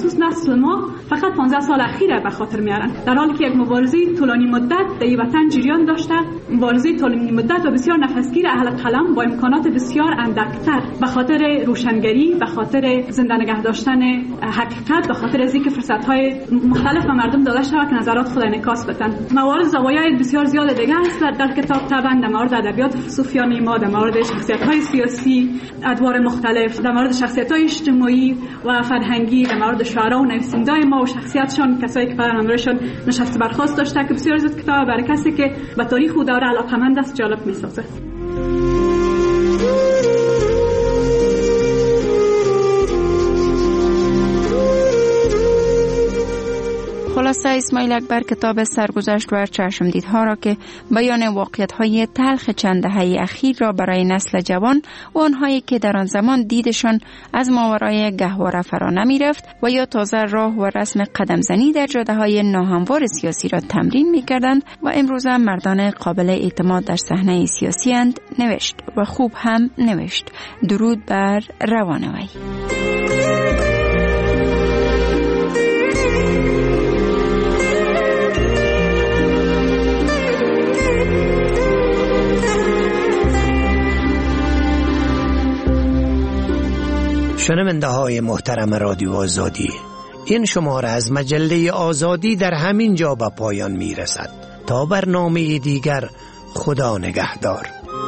S9: خصوص نسل ما فقط پانزده سال اخیره به خاطر میارن، در حالی که یک مبارزه طولانی مدت در این وطن جریان داشته، مبارزه طولانی مدت و بسیار نفسگیر اهل قلم با امکانات بسیار اندکتر به خاطر روشنگری، به خاطر زنده نگه داشتن حقیقت، به خاطر از اینکه فرصت‌های مختلف به مردم داده شود که نظرات خود انعکاس بدن. موارد زوایای بسیار زیاد دیگه هست در کتاب، طبعا در مورد ادبیات فیلسوفیانی ما، در مورد شخصیت‌های سیاسی ادوار مختلف، در مورد شخصیت‌های اجتماعی و فرهنگی، در مورد شاعران و نویسنده‌های ما و شخصیتشان، کسایی که فرا نمرشون نشست برخاست داشته که بسیار زیاد کتاب برای کسی که به تاریخ و دوره علاقه‌مند است جالب می‌سازه.
S7: خلاصه اسماعیل اکبر کتاب سرگذشت و چشمدیدها را که بیان واقعیت‌های تلخ چند دهه اخیر را برای نسل جوان و آنهایی که در آن زمان دیدشان از ماورای گهواره فرا نمی‌رفت و یا تازه راه و رسم قدمزنی در جاده‌های ناهموار سیاسی را تمرین می‌کردند و امروزه مردان قابل اعتماد در صحنه سیاسی اند نوشت و خوب هم نوشت. درود بر روان وی.
S4: شنونده های محترم رادیو آزادی، این شماره از مجله آزادی در همین جا به پایان می رسد. تا برنامه دیگر، خدا نگهدار.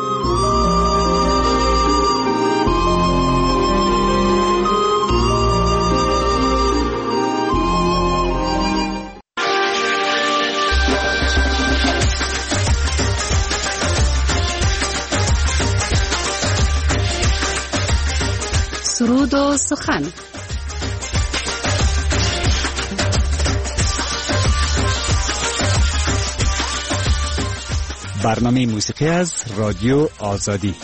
S3: سرود و سخن.
S10: برنامه موسیقی از رادیو آزادی.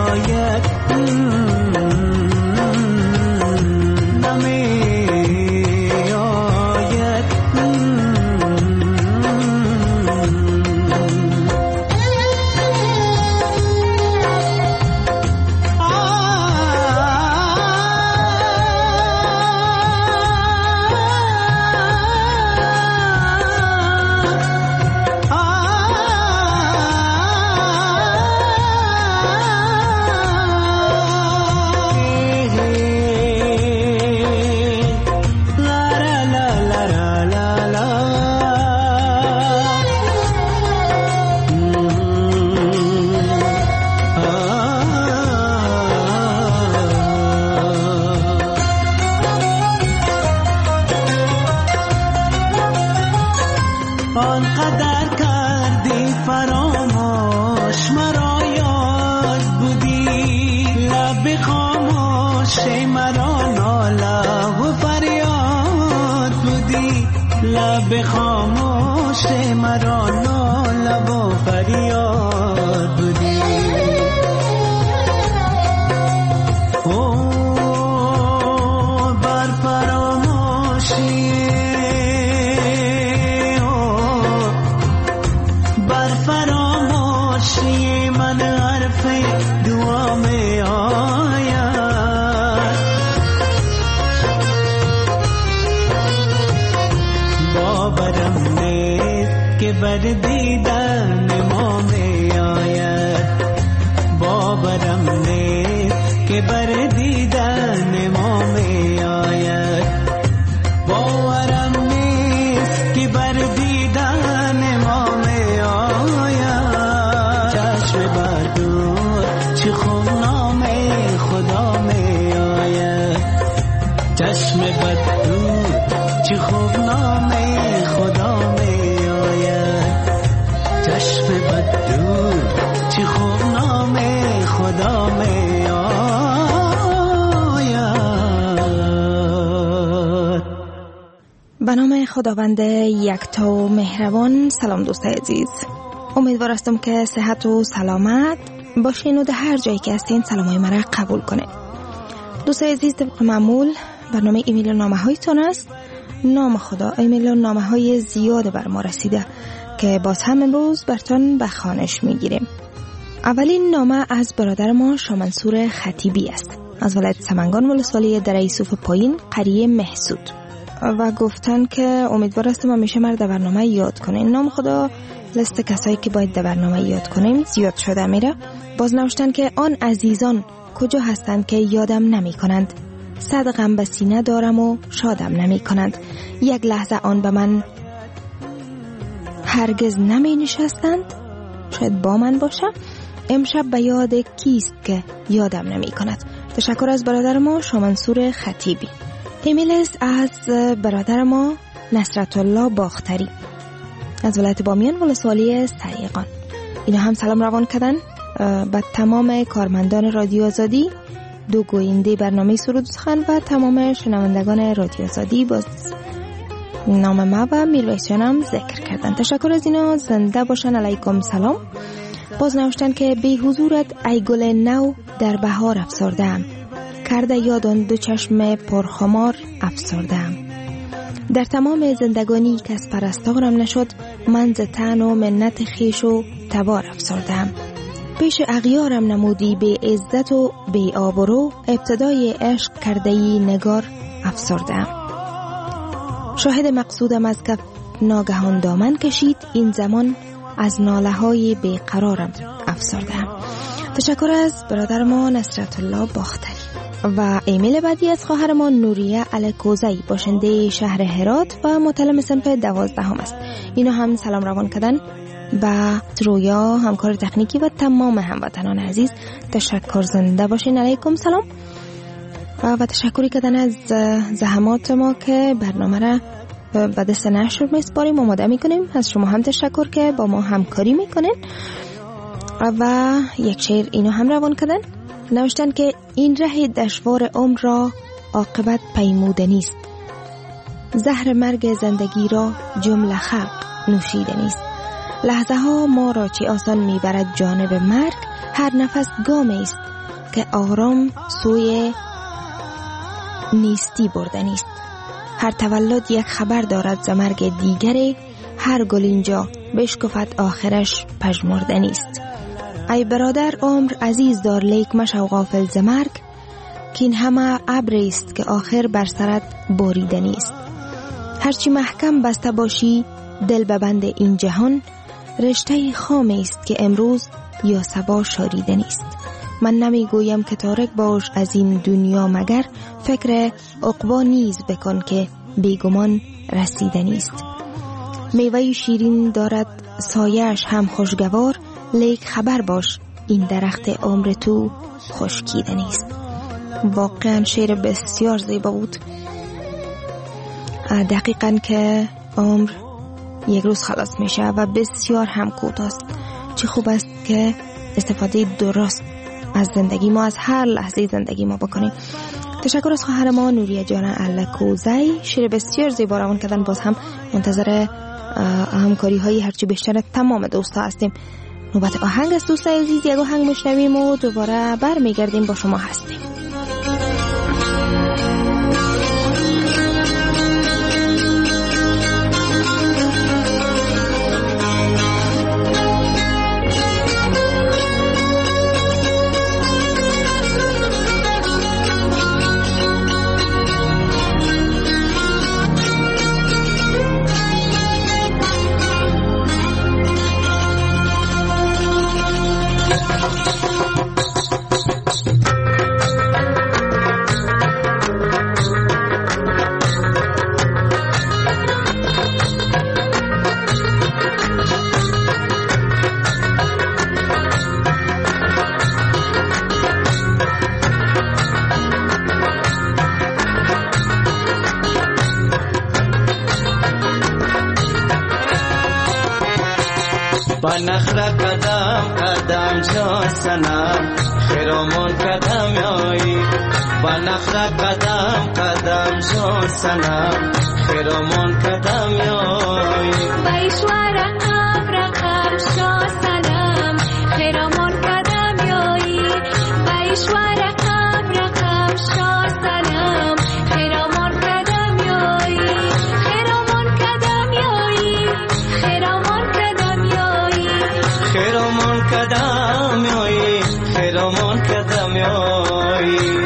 S11: Name آنقدر کردی فراموش مرا یاد بودی لب خاموش مرا ناله و فریاد بودی لب خاموش مرا ناله و فریاد بودی بر دیدن ما می آید باورم نیست که بر دیدن ما می آید باورم نیست که بر دیدن ما می آید چشم بر دور چه خوب نام خدا می آید چشم بر دور چه خوب نام خدا می چشم بدو چی خوب نام خدا می آید.
S12: به نام خداوند یکتا و مهربان. سلام دوستای عزیز، امیدوار هستم که صحت و سلامت باشین و در هر جایی که هستین سلامای مرا قبول کنه. دوستای عزیز، طبق معمول برنامه ایمیل و نامه هایتون است. نام خدا ایمیل و نامه های زیاد بر ما رسیده که باز هم امروز برتون به خوانش میگیریم. اولین نامه از برادر ما شامنصور خطیبی است، از ولایت سمنگان ولسوالی دره یوسف پایین قریه محسود، و گفتن که امیدوار هستم همیشه مرا در برنامه یاد کنین. نام خدا لیست کسایی که باید در برنامه یاد کنیم زیاد شده میره. باز نوشتن که آن عزیزان کجا هستند که یادم نمی کنند، صد غم به سینه دارم و شادم نمی کنند، یک لحظه آن به من هرگز نمی نشستند، شاید با من باشه، امشب به یاد کیست که یادم نمی کند. تشکر از برادر ما شامنصور خطیبی. ایمیل است از برادر ما نصرت الله باختری از ولایت بامیان ولسوالی سریقان. اینا هم سلام روان کردن به تمام کارمندان رادیو آزادی، دو گوینده برنامه سرود و سخن و تمام شنوندگان رادیو آزادی. باز نام ما و میرویسیانم ذکر کردن. تشکر از اینا، زنده باشن. علیکم سلام. باز نوشتن که بی حضورت ای گل نو در بهار افسردم، کرده یادان دو چشم پرخمار افسردم. در تمام زندگانی کس پرستارم نشد، من ز تن و منت خیش و تبار افسردم. پیش اغیارم نمودی بی عزت و بی آبرو، ابتدای عشق کردهی نگار افسردم. شاهد مقصودم از کف ناگهان دامن کشید، این زمان از ناله های بیقرارم افسردم. تشکر از برادر ما نصرت الله باختری. و ایمیل بعدی از خواهر ما نوریه الکوزی باشنده شهر هرات و متعلم صنف دوازدهم است. اینا هم سلام روان کردن با رویا همکار تکنیکی و تمام هموطنان عزیز. تشکر، زنده باشین. علیکم سلام. و تشکری کردن از زحمات ما که برنامه را به دست نشر میسپاریم و آماده میکنیم. از شما هم تشکر که با ما همکاری میکنین. و یک شعر اینو هم روان کردن، نوشتن که این ره دشوار عمر را عاقبت پیموده نیست، زهر مرگ زندگی را جمله خلق نوشیده نیست. لحظه ها ما را چی آسان میبرد جانب مرگ، هر نفس گامی است که آرام سوی نیستی برده نیست. هر تولد یک خبر دارد ز مرگ دیگری، هر گل اینجا بشکفت آخرش پژمرده نیست. ای برادر عمر عزیز دار لیک مشو غافل ز مرگ، که این همه ابری است که آخر بر سرت بریده نیست. هرچی محکم بسته باشی دل به بند این جهان، رشته خامی است که امروز یا صبا شاریده نیست. من نمی گویم که تارک باش از این دنیا، مگر فکر عقبا نیز بکن که بیگمان رسیده نیست. میوه شیرین دارد سایش هم خوشگوار، لیک خبر باش این درخت عمر تو خشکیده نیست. واقعا شعر بسیار زیبا بود. دقیقاً که عمر یک روز خلاص میشه و بسیار هم کوتاست. چه خوب است که استفاده درست از زندگی ما، از هر لحظه زندگی ما بکنیم. تشکر از خواهر ما نوریه جان الکوزی، شعر بسیار زیبا روان کردن. باز هم منتظر همکاری های هرچی بیشتر تمام دوستا هستیم. نوبت آهنگ است دوستای عزیز، یک آهنگ میشنویم و دوباره برمیگردیم با شما هستیم.
S11: نخرا قدم قدم جان سنم خیرامون قدم یایی با نخرا قدم قدم جان سنم خیرامون قدم یایی
S13: بیشوار رقم رقم شا سنم خیرامون قدم یایی بیشوار رقم رقم شا سنم خیرامون قدم یایی خیرامون قدم یایی خیرامون قدم یایی
S11: خیرامون قدم یایی خیرامون قدم یایی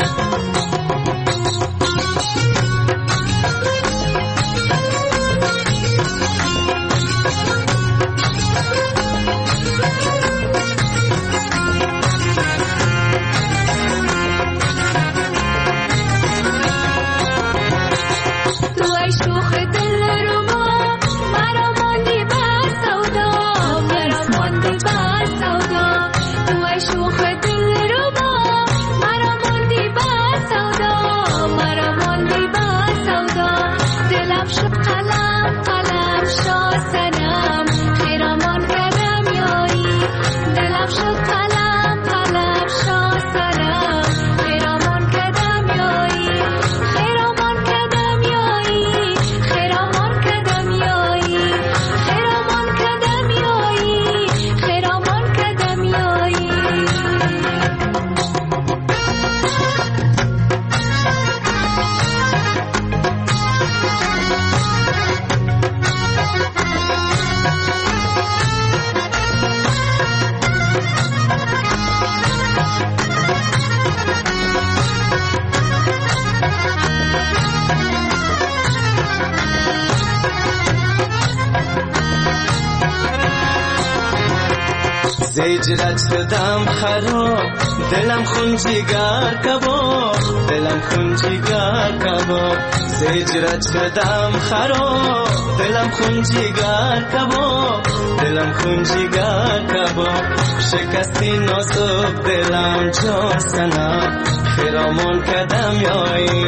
S11: زیجرت شدم خراب دلم خون جگر کباب دلم خون جگر کباب زیجرت شدم خراب دلم خون جگر کباب دلم خون جگر کباب شکستی نازک دلم جان سنم خیرامون قدم یایی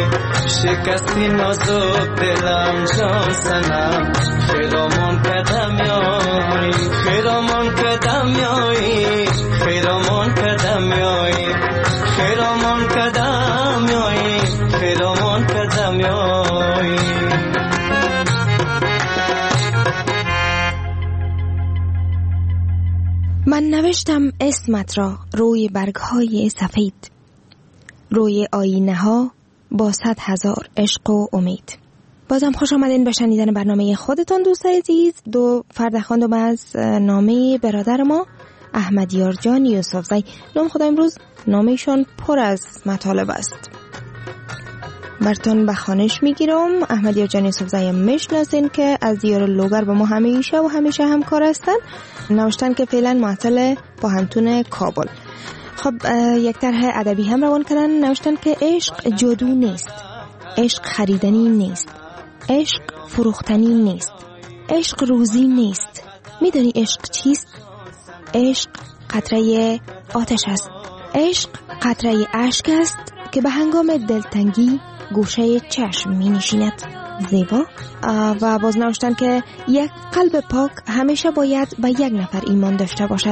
S11: شکستی نازک دلم جان سنم خیرامون قدم یایی خیرامون قدم یایی خیرامون قدم یایی خیرامون قدم یایی خیرامون قدم یایی
S12: من نوشتم اسمت را روی برگ‌های سفید، روی آینه ها با صد هزار عشق و امید. بازم خوش آمدین به شنیدن برنامه خودتون دوستای عزیز. دو فرد خواندم از نامه برادر ما احمدیار جان یوسفزی. نام خدا امروز نامشون پر از مطالب است. براتون به خوانش میگیرم. احمدیار جان یوسفزی میشناسین که از دیار لوگر با ما همیشه و همیشه همکار هستن. نوشتن که فعلا معطل پاهنتون کابل. خب یک طرح ادبی هم روان کردن. نوشتن که عشق جادو نیست، عشق خریدنی نیست، عشق فروختنی نیست، عشق روزی نیست. میدانی عشق چیست؟ عشق قطره آتش است. عشق قطره اشک است که به هنگام دلتنگی گوشه چشم می نشیند. زیبا و باز نوشتن که یک قلب پاک همیشه باید به یک نفر ایمان داشته باشد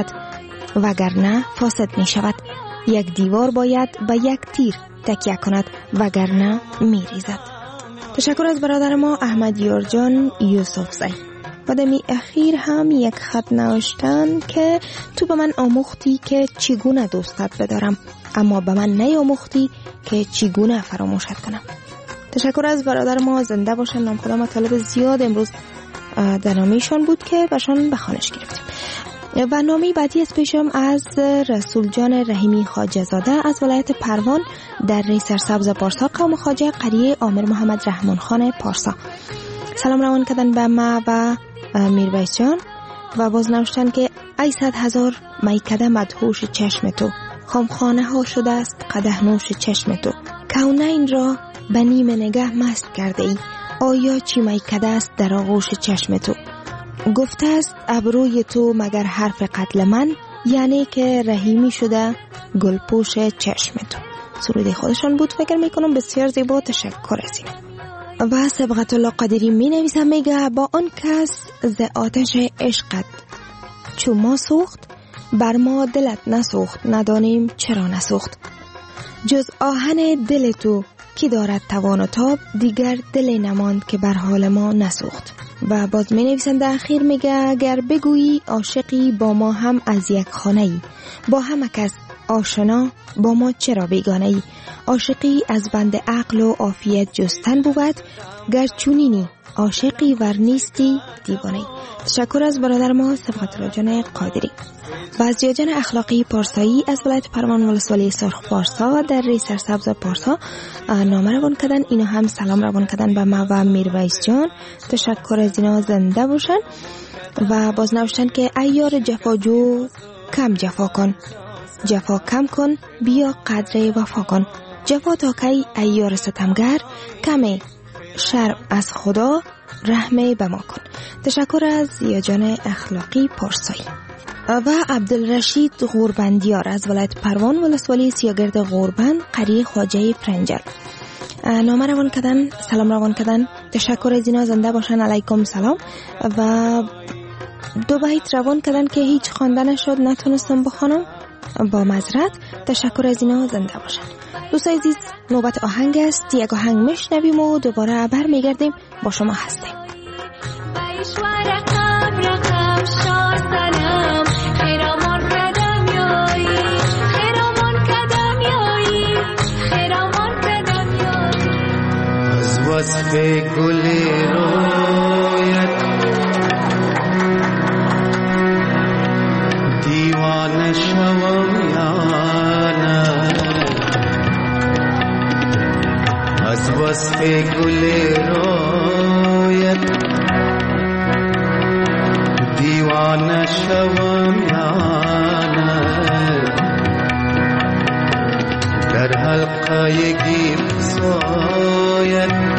S12: وگرنه فاسد می شود. یک دیوار باید به یک تیر تکیه کند وگرنه می ریزد. تشکر از برادر ما احمد یارجان یوسف زی. و دمی اخیر هم یک خط نوشتن که تو به من آموختی که چگونه دوستت بدارم اما به من نیاموختی که چگونه فراموشت کنم. تشکر از برادر ما، زنده باشن. نام خدا مطالب زیاد امروز در نامیشان بود که باشان بخوانش گرفتیم. و نامی بعدی از پیشم از رسول جان رحیمی خواجه زاده از ولایت پروان در ری سرسبز پارسا، قوم خواجه، قریه آمر محمد رحمان خان پارسا. سلام روان کردن به ما و میرویس جان و باز نوشتن که ای صد هزار میکده مدهوش چشم تو، خامخانه ها شده است قدح نوش چشم تو، کونین را به نیم نگه مست کرده ای، آیا چی میکده است در آغوش چشم تو، گفته است ابروی تو مگر حرف قتل من، یعنی که رحیمی شده گلپوش چشم تو. سرود خودشان بود، فکر میکنم بسیار زیبا. تشکر از این. و سبقت الله قادری می نویسم، میگه با آن کس ز آتش عشقت چو ما سوخت، بر ما دلت نسوخت، ندانیم چرا نسوخت، جز آهن دل تو کی دارد توان و تاب، دیگر دل نماند که بر حال ما نسوخت. و باز می نویسم در اخیر میگه اگر بگویی عاشقی با ما هم از یک خانه ای، با همه کس آشنا با ما چرا بیگانه ای، عاشقی از بند عقل و عافیت جستن بود، گر چونینی عاشقی ور نیستی دیوانه ای. تشکر از برادر ما سبقت الله جان قادری. و از جان اخلاقی پارسایی از ولایت پروان ولسوالی سرخ پارسا در ری سرسبز پارسا نامه روان کردن. اینا هم سلام روان کردن به ما و میرویس جان. تشکر از اینا، زنده باشن. و باز نوشتن که ایار جفاجو کم جفا کن، جفا کم کن بیا قدر وفا کن، جفا تا کی ایار ستمگر، کم شرم از خدا رحمه به ما کن. تشکر از یاجان اخلاقی پارسایی. و عبدالرشید غوربندیار از ولایت پروان ولسوالی سیاگرد غوربند قریه خواجه فرنجل نامه روان کردن، سلام روان کردن. تشکر از اینا، زنده باشن. علیکم سلام. و دو بیت روان کردن که هیچ خواندن شد، نتونستم بخوانم، با معذرت. تشکر از اینا، زنده باشن. دوستای عزیز، نوبت آهنگ است. یک آهنگ میشنویم و دوباره برمیگردیم، با شما هستیم.
S11: وصف گل رویت دیوانه شوم یا نه، از وصف گل رویت دیوانه شوم یا نه، در حلقه گیب سویت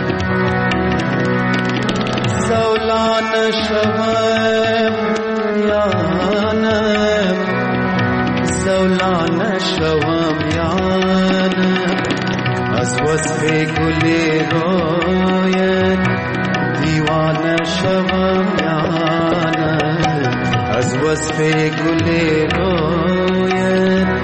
S11: زولان شوم یا نه، زولان شوم یا نه، از وصف گل رویت دیوانه شوم یا نه، از وصف گل رویت.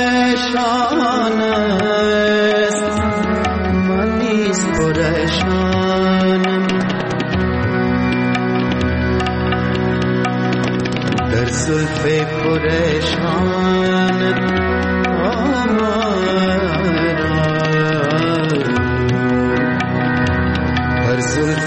S14: پریشان
S11: زلف پریشان بر زلف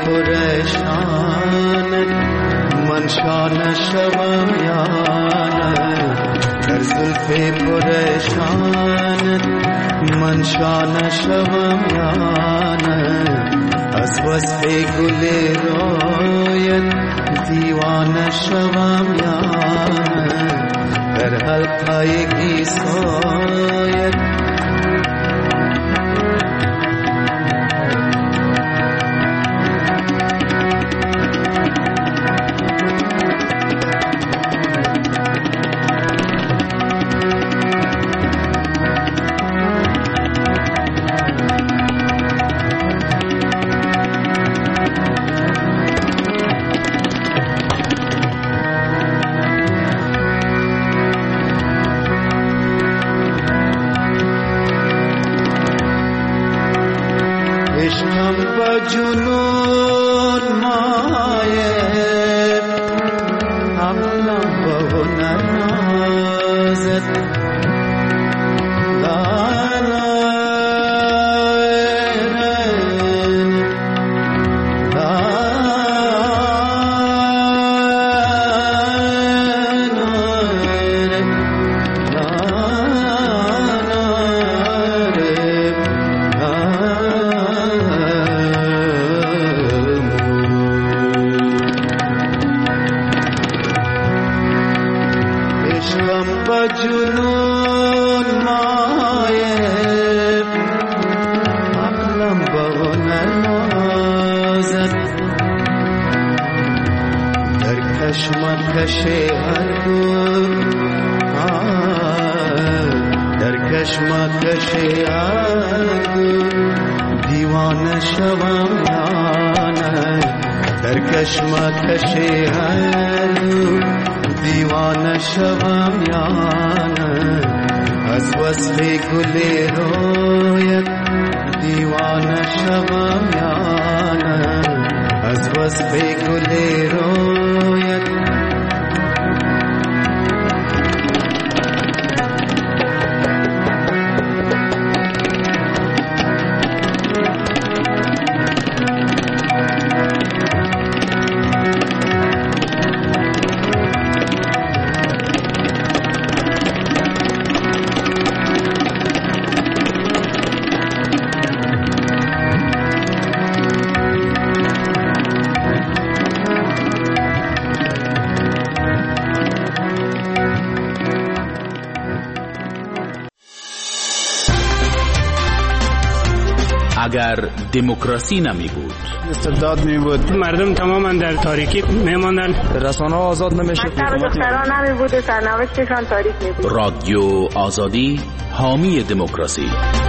S11: پریشان من شانه شوم یا نه در زلف پریشان من شانه شوم یا نه از وصف گل رویت دیوانه شوم یا نه در حلقه گیسویت جنون مایه عقلم با هنر نازد جنون مایه عقلم با هنر نازد در کشمکش هر دور در کشمکش هر دور دیوانه شوم یا نه در کشمکش هر دور دیوانه شوم یا نه از وصف گل رویت دیوانه شوم یا نه از وصف گل رویت
S1: اگر دموکراسی نمی بود،
S2: استبداد می بود،
S14: مردم تماما در تاریکی می ماندن،
S2: رسانه آزاد نمی شد،
S15: دختران نمی بود و سرنوشتشان تاریک می بود.
S1: رادیو آزادی حامی دموکراسی.